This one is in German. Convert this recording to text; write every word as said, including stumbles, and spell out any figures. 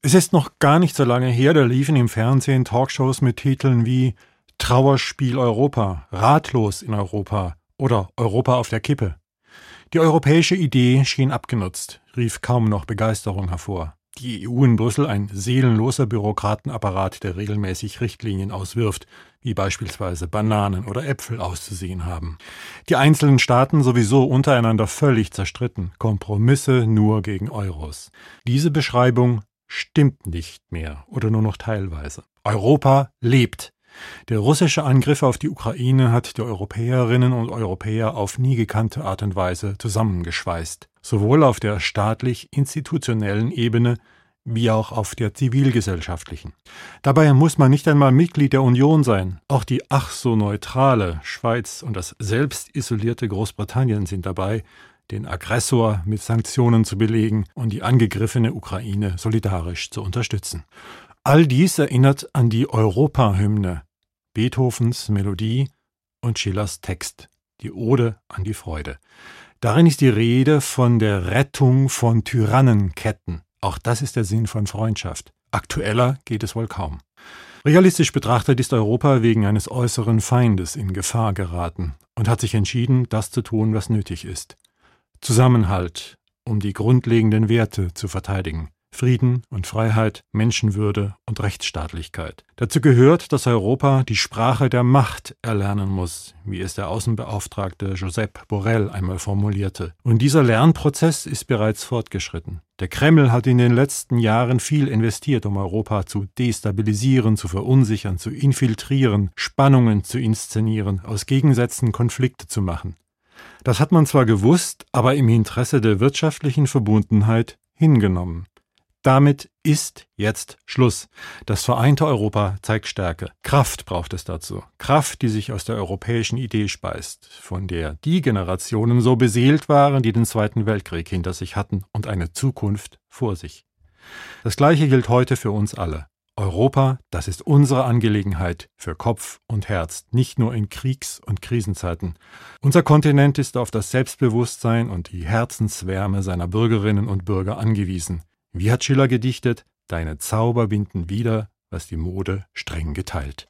Es ist noch gar nicht so lange her, da liefen im Fernsehen Talkshows mit Titeln wie Trauerspiel Europa, Ratlos in Europa oder Europa auf der Kippe. Die europäische Idee schien abgenutzt, rief kaum noch Begeisterung hervor. Die E U in Brüssel ein seelenloser Bürokratenapparat, der regelmäßig Richtlinien auswirft, wie beispielsweise Bananen oder Äpfel auszusehen haben. Die einzelnen Staaten sowieso untereinander völlig zerstritten, Kompromisse nur gegen Euros. Diese Beschreibung stimmt nicht mehr oder nur noch teilweise. Europa lebt. Der russische Angriff auf die Ukraine hat die Europäerinnen und Europäer auf nie gekannte Art und Weise zusammengeschweißt, sowohl auf der staatlich-institutionellen Ebene wie auch auf der zivilgesellschaftlichen. Dabei muss man nicht einmal Mitglied der Union sein. Auch die ach so neutrale Schweiz und das selbst isolierte Großbritannien sind dabei, den Aggressor mit Sanktionen zu belegen und die angegriffene Ukraine solidarisch zu unterstützen. All dies erinnert an die Europahymne, Beethovens Melodie und Schillers Text, die Ode an die Freude. Darin ist die Rede von der Rettung von Tyrannenketten. Auch das ist der Sinn von Freundschaft. Aktueller geht es wohl kaum. Realistisch betrachtet ist Europa wegen eines äußeren Feindes in Gefahr geraten und hat sich entschieden, das zu tun, was nötig ist. Zusammenhalt, um die grundlegenden Werte zu verteidigen. Frieden und Freiheit, Menschenwürde und Rechtsstaatlichkeit. Dazu gehört, dass Europa die Sprache der Macht erlernen muss, wie es der Außenbeauftragte Josep Borrell einmal formulierte. Und dieser Lernprozess ist bereits fortgeschritten. Der Kreml hat in den letzten Jahren viel investiert, um Europa zu destabilisieren, zu verunsichern, zu infiltrieren, Spannungen zu inszenieren, aus Gegensätzen Konflikte zu machen. Das hat man zwar gewusst, aber im Interesse der wirtschaftlichen Verbundenheit hingenommen. Damit ist jetzt Schluss. Das vereinte Europa zeigt Stärke. Kraft braucht es dazu. Kraft, die sich aus der europäischen Idee speist, von der die Generationen so beseelt waren, die den Zweiten Weltkrieg hinter sich hatten und eine Zukunft vor sich. Das Gleiche gilt heute für uns alle. Europa, das ist unsere Angelegenheit für Kopf und Herz, nicht nur in Kriegs- und Krisenzeiten. Unser Kontinent ist auf das Selbstbewusstsein und die Herzenswärme seiner Bürgerinnen und Bürger angewiesen. Wie hat Schiller gedichtet? Deine Zauber binden wieder, was die Mode streng geteilt.